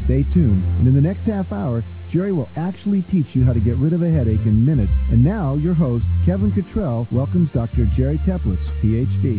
Stay tuned, and in the next half hour, Jerry will actually teach you how to get rid of a headache in minutes. And now, your host, Kevin Cottrell, welcomes Dr. Jerry Teplitz, Ph.D.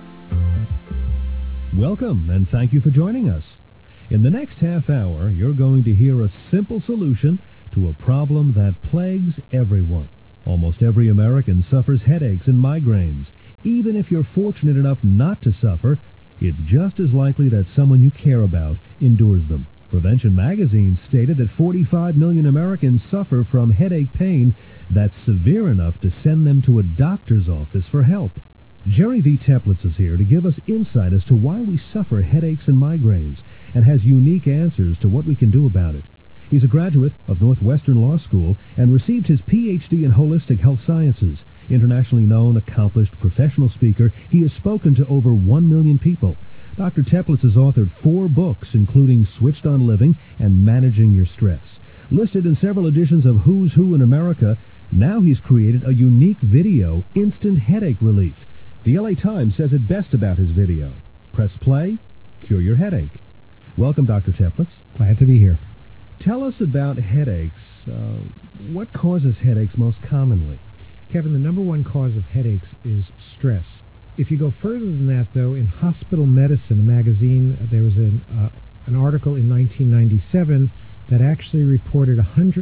Welcome, and thank you for joining us. In the next half hour, you're going to hear a simple solution to a problem that plagues everyone. Almost every American suffers headaches and migraines. Even if you're fortunate enough not to suffer, it's just as likely that someone you care about endures them. Prevention Magazine stated that 45 million Americans suffer from headache pain that's severe enough to send them to a doctor's office for help. Jerry V. Teplitz is here to give us insight as to why we suffer headaches and migraines and has unique answers to what we can do about it. He's a graduate of Northwestern Law School and received his Ph.D. in Holistic Health Sciences. Internationally known, accomplished professional speaker, he has spoken to over 1 million people. Dr. Teplitz has authored 4 books, including Switched on Living and Managing Your Stress. Listed in several editions of Who's Who in America, now he's created a unique video, Instant Headache Relief. The LA Times says it best about his video. Press play, cure your headache. Welcome, Dr. Teplitz. Glad to be here. Tell us about headaches. What causes headaches most commonly? Kevin, the number one cause of headaches is stress. If you go further than that, though, in Hospital Medicine, a magazine, there was an article in 1997 that actually reported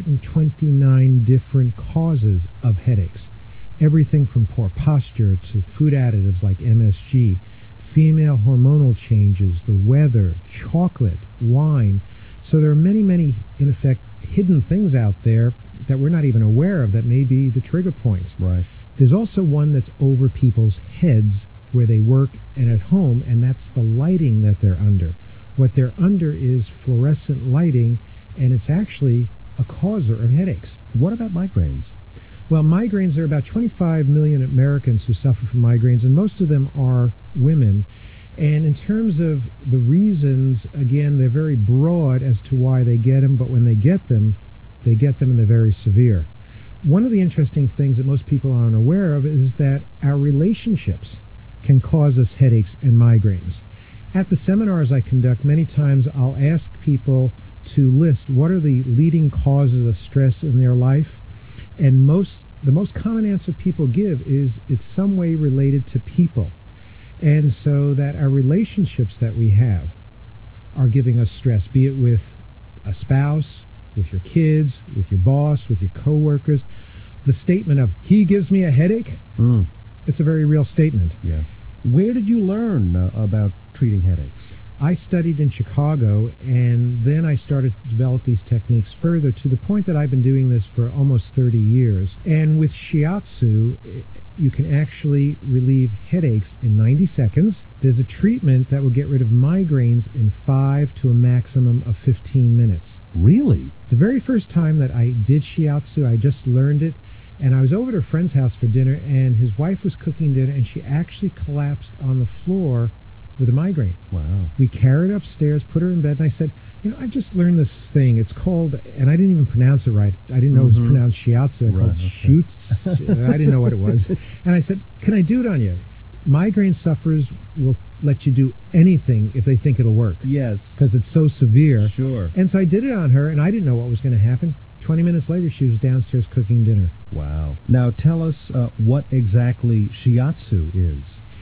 129 different causes of headaches. Everything from poor posture to food additives like MSG, female hormonal changes, the weather, chocolate, wine. So there are many, many, in effect, hidden things out there that we're not even aware of that may be the trigger points. Right. There's also one that's over people's heads where they work and at home, and that's the lighting that they're under. What they're under is fluorescent lighting, and it's actually a causer of headaches. What about migraines? Well, migraines, there are about 25 million Americans who suffer from migraines, and most of them are women. And in terms of the reasons, again, they're very broad as to why they get them, but when they get them and they're very severe. One of the interesting things that most people aren't aware of is that our relationships can cause us headaches and migraines. At the seminars I conduct, many times I'll ask people to list what are the leading causes of stress in their life, and the most common answer people give is it's some way related to people. And so that our relationships that we have are giving us stress, be it with a spouse, with your kids, with your boss, with your coworkers. The statement of, he gives me a headache, it's a very real statement. Yeah. Where did you learn about treating headaches? I studied in Chicago, and then I started to develop these techniques further to the point that I've been doing this for almost 30 years. And with shiatsu, you can actually relieve headaches in 90 seconds. There's a treatment that will get rid of migraines in 5 to a maximum of 15 minutes. Really? The very first time that I did shiatsu, I just learned it, and I was over at a friend's house for dinner, and his wife was cooking dinner, and she actually collapsed on the floor with a migraine. Wow. We carried her upstairs, put her in bed, and I said, I just learned this thing. It's called, and I didn't even pronounce it right. I didn't know it was pronounced shiatsu. I called it shoots. I didn't know what it was. And I said, can I do it on you? Migraine sufferers will let you do anything if they think it'll work. Yes. Because it's so severe. Sure. And so I did it on her, and I didn't know what was going to happen. 20 minutes later, she was downstairs cooking dinner. Wow. Now tell us what exactly shiatsu is.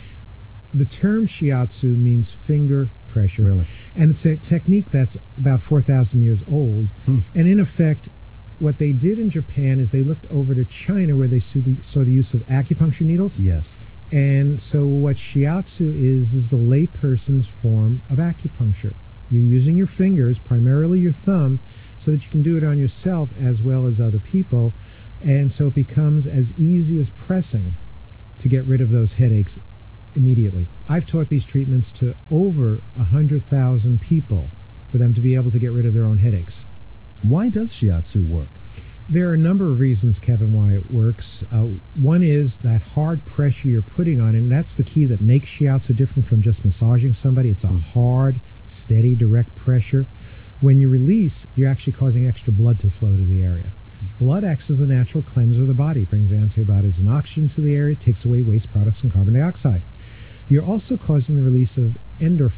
The term shiatsu means finger pressure. Really? And it's a technique that's about 4,000 years old. And in effect, what they did in Japan is they looked over to China where they saw the use of acupuncture needles. Yes. And so what shiatsu is the layperson's form of acupuncture. You're using your fingers, primarily your thumb, so that you can do it on yourself as well as other people. And so it becomes as easy as pressing to get rid of those headaches immediately. I've taught these treatments to over 100,000 people for them to be able to get rid of their own headaches. Why does shiatsu work? There are a number of reasons, Kevin, why it works. One is that hard pressure you're putting on it, and that's the key that makes shiatsu different from just massaging somebody. It's a hard, steady, direct pressure. When you release, you're actually causing extra blood to flow to the area. Blood acts as a natural cleanser of the body. It brings antibodies and oxygen to the area, takes away waste products and carbon dioxide. You're also causing the release of endorphins.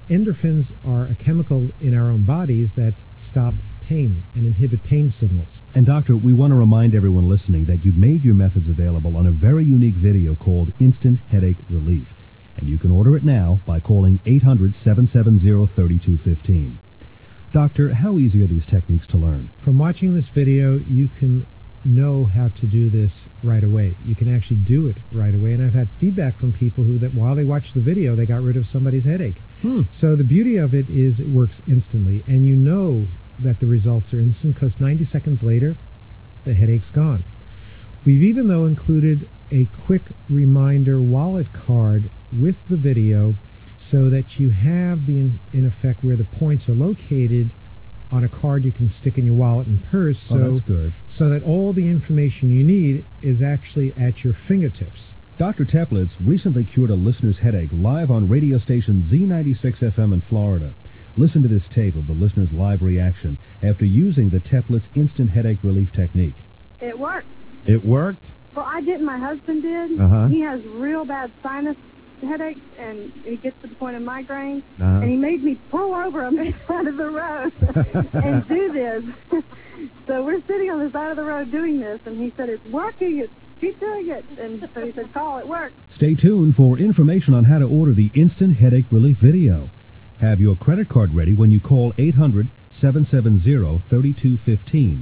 endorphins are a chemical in our own bodies that stop pain and inhibit pain signals. And Doctor, we want to remind everyone listening that you've made your methods available on a very unique video called Instant Headache Relief. And you can order it now by calling 800-770-3215. Doctor, how easy are these techniques to learn? From watching this video, you can know how to do this right away. You can actually do it right away. And I've had feedback from people who, that while they watched the video, they got rid of somebody's headache. So the beauty of it is it works instantly. And you know that the results are instant because 90 seconds later, the headache's gone. We've even, though, included a quick reminder wallet card with the video so that you have the, in effect, where the points are located on a card you can stick in your wallet and purse. That's good. So that all the information you need is actually at your fingertips. Dr. Teplitz recently cured a listener's headache live on radio station Z96 FM in Florida. Listen to this tape of the listener's live reaction after using the Teplitz Instant Headache Relief Technique. It worked. It worked? Well, I didn't. My husband did. Uh-huh. He has real bad sinus headaches, and he gets to the point of migraine. And he made me pull over on the side of the road and do this. So we're sitting on the side of the road doing this, and he said, it's working. Keep doing it. And so he said, call, it worked. Stay tuned for information on how to order the Instant Headache Relief video. Have your credit card ready when you call 800-770-3215,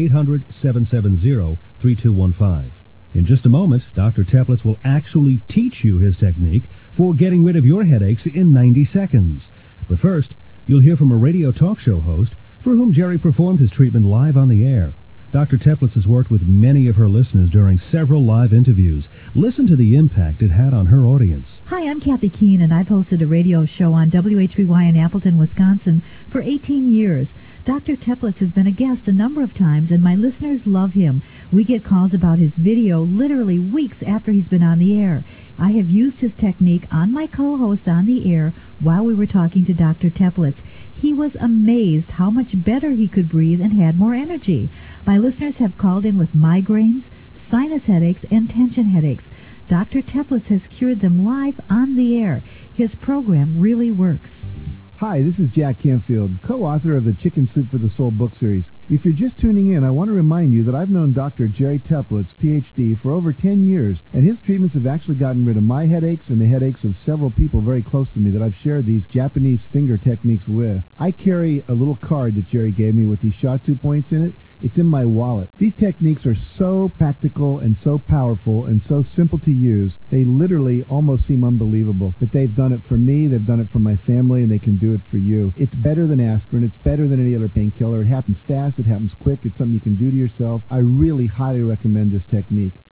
800-770-3215. In just a moment, Dr. Teplitz will actually teach you his technique for getting rid of your headaches in 90 seconds. But first, you'll hear from a radio talk show host for whom Jerry performed his treatment live on the air. Dr. Teplitz has worked with many of her listeners during several live interviews. Listen to the impact it had on her audience. Hi, I'm Kathy Keene, and I've hosted a radio show on WHBY in Appleton, Wisconsin for 18 years. Dr. Teplitz has been a guest a number of times, and my listeners love him. We get calls about his video literally weeks after he's been on the air. I have used his technique on my co-host on the air while we were talking to Dr. Teplitz. He was amazed how much better he could breathe and had more energy. My listeners have called in with migraines, sinus headaches, and tension headaches. Dr. Teplitz has cured them live on the air. His program really works. Hi, this is Jack Canfield, co-author of the Chicken Soup for the Soul book series. If you're just tuning in, I want to remind you that I've known Dr. Jerry Teplitz, Ph.D., for over 10 years, and his treatments have actually gotten rid of my headaches and the headaches of several people very close to me that I've shared these Japanese finger techniques with. I carry a little card that Jerry gave me with these Shatsu points in it. It's in my wallet. These techniques are so practical and so powerful and so simple to use, they literally almost seem unbelievable. That they've done it for me, they've done it for my family, and they can do it for you. It's better than aspirin. It's better than any other painkiller. It happens fast. It happens quick. It's something you can do to yourself. I really highly recommend this technique.